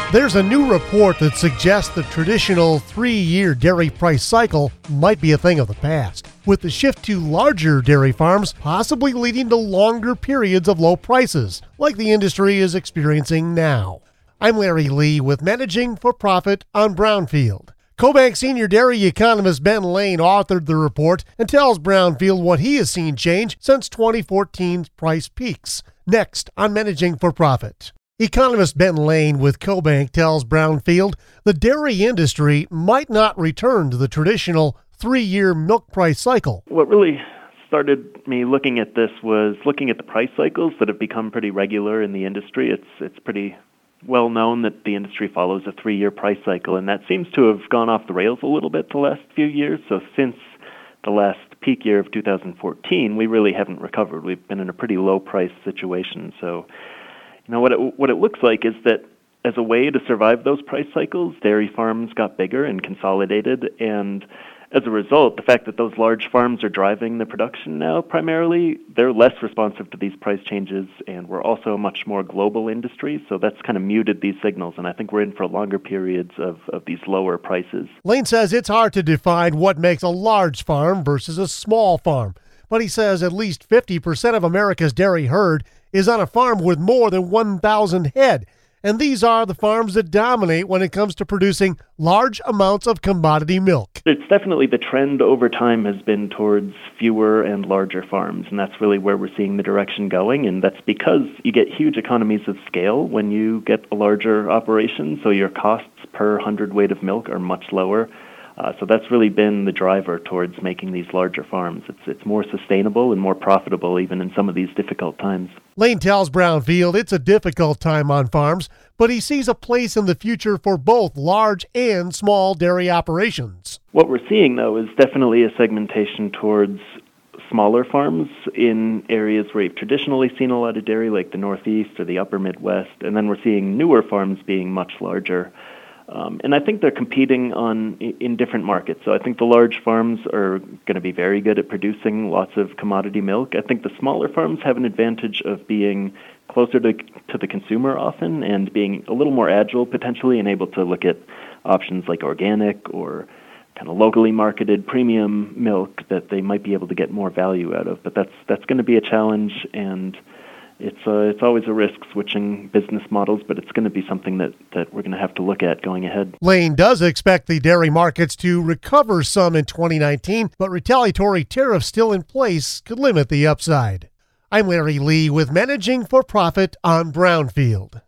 There's a new report that suggests the traditional 3-year dairy price cycle might be a thing of the past, with the shift to larger dairy farms possibly leading to longer periods of low prices, like the industry is experiencing now. I'm Larry Lee with Managing for Profit on Brownfield. CoBank senior dairy economist Ben Lane authored the report and tells Brownfield what he has seen change since 2014's price peaks. Next on Managing for Profit. Economist Ben Lane with CoBank tells Brownfield the dairy industry might not return to the traditional 3-year milk price cycle. What really started me looking at this was looking at the price cycles that have become pretty regular in the industry. It's pretty well known that the industry follows a 3-year price cycle, and that seems to have gone off the rails a little bit the last few years. So since the last peak year of 2014, we really haven't recovered. We've been in a pretty low price situation. So what it looks like is that as a way to survive those price cycles, dairy farms got bigger and consolidated, and as a result, the fact that those large farms are driving the production now primarily, they're less responsive to these price changes, and we're also a much more global industry, so that's kind of muted these signals, and I think we're in for longer periods of these lower prices. Lane says it's hard to define what makes a large farm versus a small farm, but he says at least 50% of America's dairy herd is on a farm with more than 1,000 head, and these are the farms that dominate when it comes to producing large amounts of commodity milk. It's definitely the trend over time has been towards fewer and larger farms, and that's really where we're seeing the direction going, and that's because you get huge economies of scale when you get a larger operation, so your costs per hundredweight of milk are much lower. So that's really been the driver towards making these larger farms. It's more sustainable and more profitable even in some of these difficult times. Lane tells Brownfield it's a difficult time on farms, but he sees a place in the future for both large and small dairy operations. What we're seeing, though, is definitely a segmentation towards smaller farms in areas where you've traditionally seen a lot of dairy, like the Northeast or the upper Midwest, and then we're seeing newer farms being much larger. And I think they're competing in different markets. So I think the large farms are going to be very good at producing lots of commodity milk. I think the smaller farms have an advantage of being closer to the consumer often and being a little more agile potentially and able to look at options like organic or kind of locally marketed premium milk that they might be able to get more value out of. But that's going to be a challenge, and it's always a risk switching business models, but it's going to be something that we're going to have to look at going ahead. Lane does expect the dairy markets to recover some in 2019, but retaliatory tariffs still in place could limit the upside. I'm Larry Lee with Managing for Profit on Brownfield.